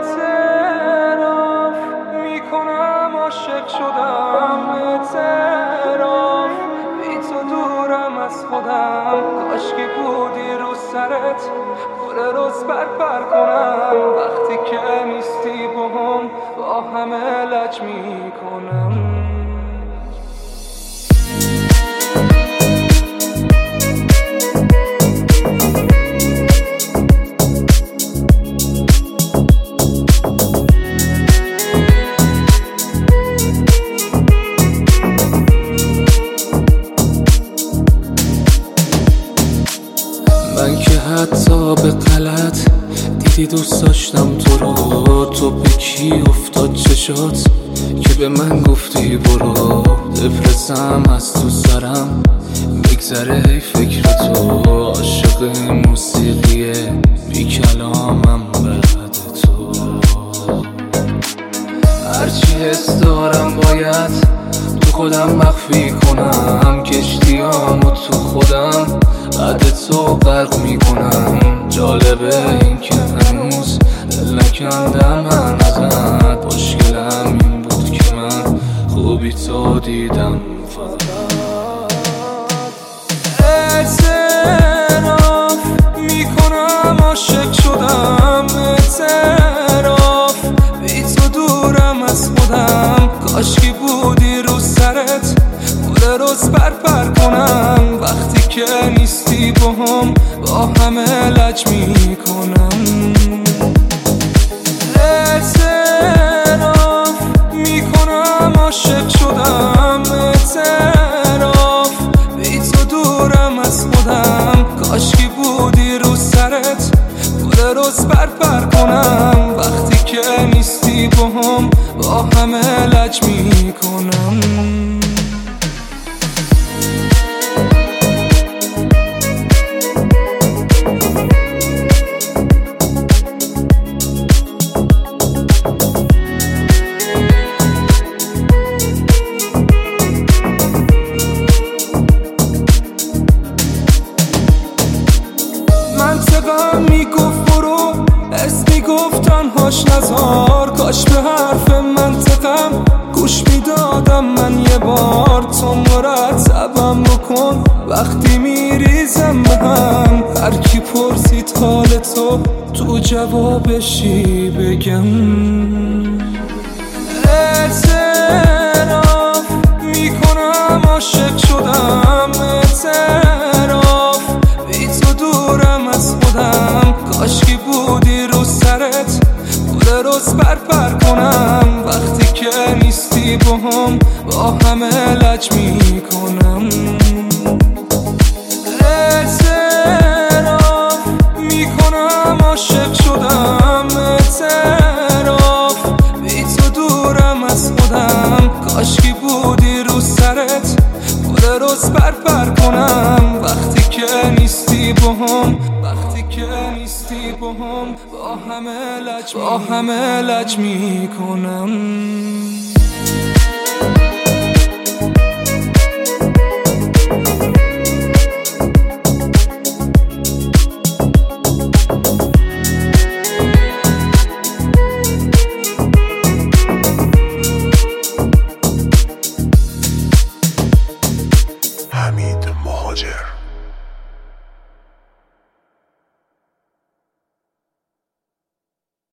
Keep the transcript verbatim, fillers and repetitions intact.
اعتراف میکنم عاشق شدم، اعتراف بی تو دورم از خودم، کاشکی بودی رو سرت گل روز پر پر کنم، وقتی که نیستی باهم با همه لج میکنم. من که حتی به غلط دیدی دوست داشتم تو رو، تو به کی افتاد چشات که به من گفتی برو، دپرسم از تو سرم بگذره ای فکر تو، عاشق موسیقیه بی کلامم بعد تو، هرچی حس دارم باید تو خودم مخفی کنم، کشتیامو تو خودم بعد تو غرق میکنم. جالبه این که هنوز دل نکندم من ازت، مشکلم این بود که من خوبی تو دیدم فقط. اعتراف میکنم عاشق شدم، اعتراف بی تو دورم از خودم، کاشکی بودی رو سرت گل روز پر پر کنم، وقتی که نیستی باهم با همه لج میکنم. اعتراف میکنم عاشق شدم، اعتراف بی تو دورم از خودم، کاشکی بودی رو سرت گل روز پر پر کنم، وقتی که نیستی باهم با همه لج میکنم. منطقم میگفت برو، حس میگفت تنهاش نزار، کاش به حرف منطقم گوش میدادم من یه بار، تو مرتبم بکن وقتی میریزم به هم، هر کی پرسید حال تو تو جوابشی بگم. اعتراف میکنم عاشق شدم، اعتراف بی تو دورم از خودم، کاشکی بودی رو سرت گل روز پر پر کنم، وقتی که نیستی باهم با همه لج میکنم. اعتراف میکنم عاشق شدم، اعتراف بی تو دورم از خودم، کاشکی بودی رو سرت گل روز پر پر کنم، وقتی که نیستی باهم، وقتی که نیستی باهم با همه لج با همه لج میکنم.